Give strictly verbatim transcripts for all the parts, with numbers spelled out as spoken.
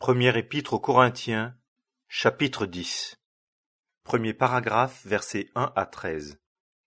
Première épître aux Corinthiens, chapitre dix. Premier paragraphe, versets un à treize.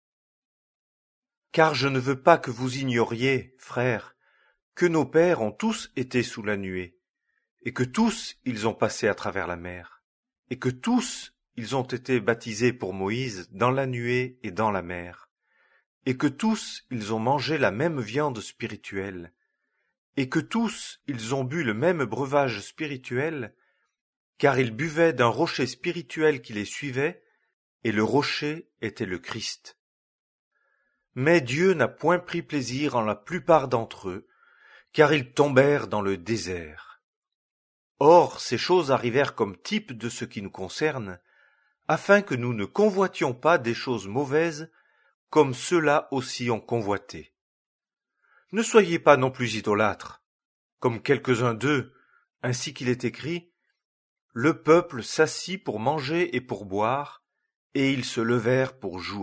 Car je ne veux pas que vous ignoriez, frères, que nos pères ont tous été sous la nuée, et que tous ils ont passé à travers la mer, et que tous ils ont été baptisés pour Moïse dans la nuée et dans la mer, et que tous ils ont mangé la même viande spirituelle, et que tous ils ont bu le même breuvage spirituel, car ils buvaient d'un rocher spirituel qui les suivait, et le rocher était le Christ. Mais Dieu n'a point pris plaisir en la plupart d'entre eux, car ils tombèrent dans le désert. Or ces choses arrivèrent comme type de ce qui nous concerne, afin que nous ne convoitions pas des choses mauvaises, comme ceux-là aussi ont convoité. Ne soyez pas non plus idolâtres, comme quelques-uns d'eux, ainsi qu'il est écrit, « Le peuple s'assit pour manger et pour boire, et ils se levèrent pour jouer. »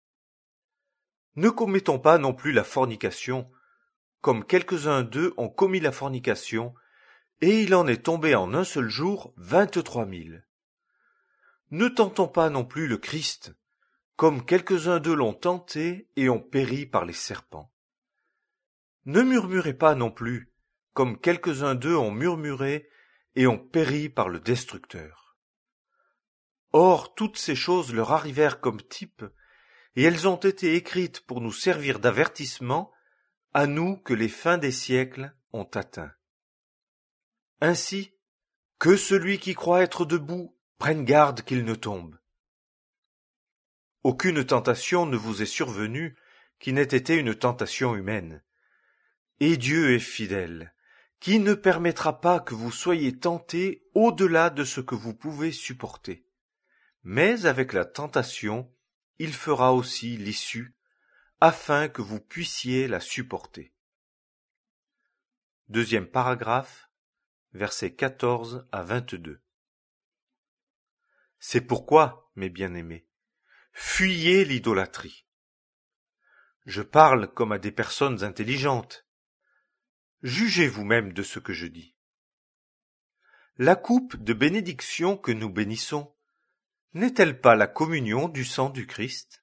Ne commettons pas non plus la fornication, comme quelques-uns d'eux ont commis la fornication, et il en est tombé en un seul jour vingt-trois mille. Ne tentons pas non plus le Christ, comme quelques-uns d'eux l'ont tenté et ont péri par les serpents. Ne murmurez pas non plus, comme quelques-uns d'eux ont murmuré et ont péri par le destructeur. Or toutes ces choses leur arrivèrent comme type, et elles ont été écrites pour nous servir d'avertissement, à nous que les fins des siècles ont atteint. Ainsi, que celui qui croit être debout prenne garde qu'il ne tombe. Aucune tentation ne vous est survenue qui n'ait été une tentation humaine. Et Dieu est fidèle, qui ne permettra pas que vous soyez tentés au-delà de ce que vous pouvez supporter. Mais avec la tentation, il fera aussi l'issue, afin que vous puissiez la supporter. Deuxième paragraphe, versets quatorze à vingt-deux. C'est pourquoi, mes bien-aimés, fuyez l'idolâtrie. Je parle comme à des personnes intelligentes. Jugez vous-même de ce que je dis. La coupe de bénédiction que nous bénissons, n'est-elle pas la communion du sang du Christ?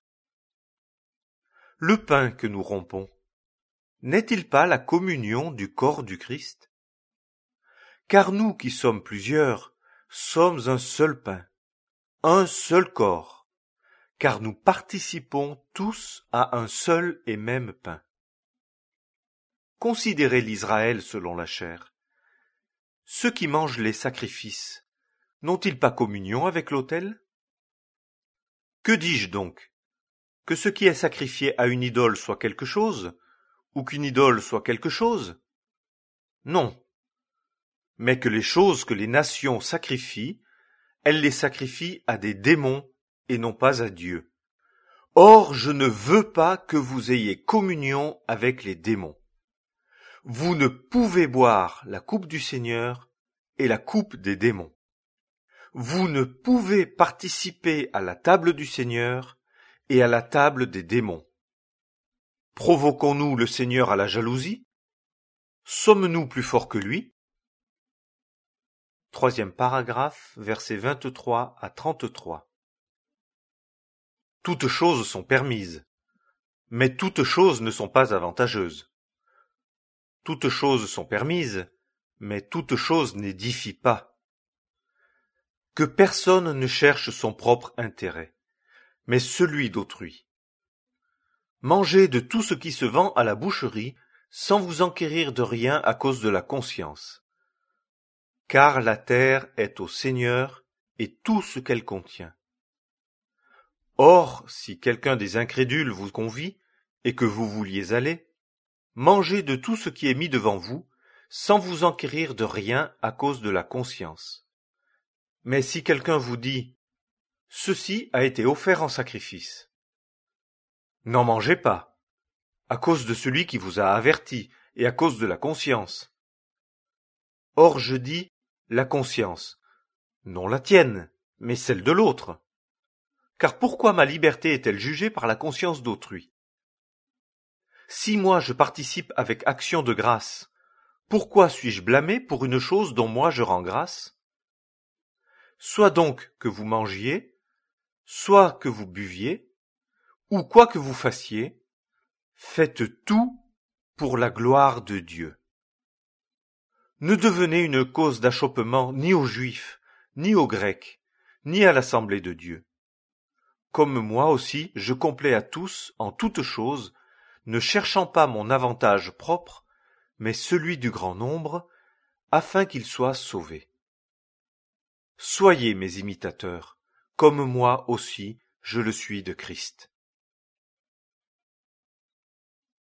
Le pain que nous rompons, n'est-il pas la communion du corps du Christ? Car nous qui sommes plusieurs, sommes un seul pain, un seul corps, car nous participons tous à un seul et même pain. Considérez l'Israël selon la chair. Ceux qui mangent les sacrifices, n'ont-ils pas communion avec l'autel? Que dis-je donc? Que ce qui est sacrifié à une idole soit quelque chose, ou qu'une idole soit quelque chose? Non. Mais que les choses que les nations sacrifient, elles les sacrifient à des démons et non pas à Dieu. Or, je ne veux pas que vous ayez communion avec les démons. Vous ne pouvez boire la coupe du Seigneur et la coupe des démons. Vous ne pouvez participer à la table du Seigneur et à la table des démons. Provoquons-nous le Seigneur à la jalousie? Sommes-nous plus forts que lui? Troisième paragraphe, versets vingt-trois à trente-trois. Toutes choses sont permises, mais toutes choses ne sont pas avantageuses. Toutes choses sont permises, mais toutes choses n'édifient pas. Que personne ne cherche son propre intérêt, mais celui d'autrui. Mangez de tout ce qui se vend à la boucherie, sans vous enquérir de rien à cause de la conscience. Car la terre est au Seigneur et tout ce qu'elle contient. Or, si quelqu'un des incrédules vous convie, et que vous vouliez aller, mangez de tout ce qui est mis devant vous, sans vous enquérir de rien à cause de la conscience. Mais si quelqu'un vous dit « Ceci a été offert en sacrifice », n'en mangez pas, à cause de celui qui vous a averti et à cause de la conscience. Or je dis la conscience, non la tienne, mais celle de l'autre. Car pourquoi ma liberté est-elle jugée par la conscience d'autrui? Si moi je participe avec action de grâce, Pourquoi suis-je blâmé pour une chose dont moi je rends grâce? Soit donc que vous mangiez, soit que vous buviez, ou quoi que vous fassiez, faites tout pour la gloire de Dieu. Ne devenez une cause d'achoppement ni aux Juifs, ni aux Grecs, ni à l'Assemblée de Dieu. Comme moi aussi, je complais à tous en toutes choses, ne cherchant pas mon avantage propre, mais celui du grand nombre, afin qu'ils soient sauvés. Soyez mes imitateurs, comme moi aussi je le suis de Christ.